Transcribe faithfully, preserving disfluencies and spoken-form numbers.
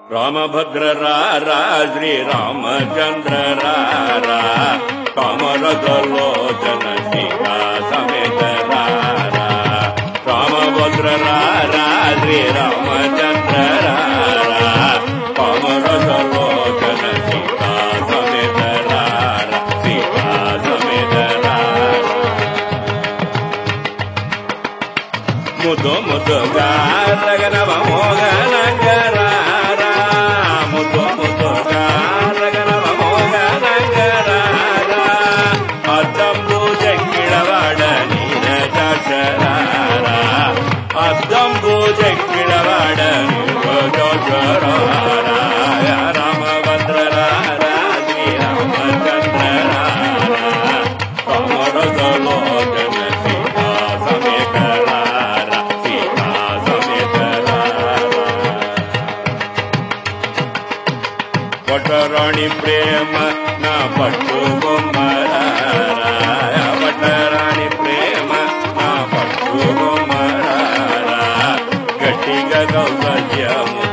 రామభద్ర రారా శ్రీరామచంద్ర రారా కమలలోచన సీతా సమేత రారా రామభద్ర రారా శ్రీరామచంద్ర రారా కమలలోచన సీతా సమేత రారా సీతా సమేత రారా ముద్దు ముద్దుగా రగనవ మోగనంగరా ముద్దు ముద్దుగా రగనవ మోగనంగరా అద్దంబు చెక్కిడవాడ నీరజాక్షరారా అద్దంబు చెక్కిడవాడ నీరజాక్షరారా రామభద్ర రారా శ్రీరామచంద్ర రారా కమలలోచన సీతా సమేత రారా సీతా సమేత రారా వటరాణి ప్రేమ నా పట్టు బొమ్మరారా వటరాణి ప్రేమ నా పట్టు బొమ్మరారా గట్టిగా గౌరవ్యము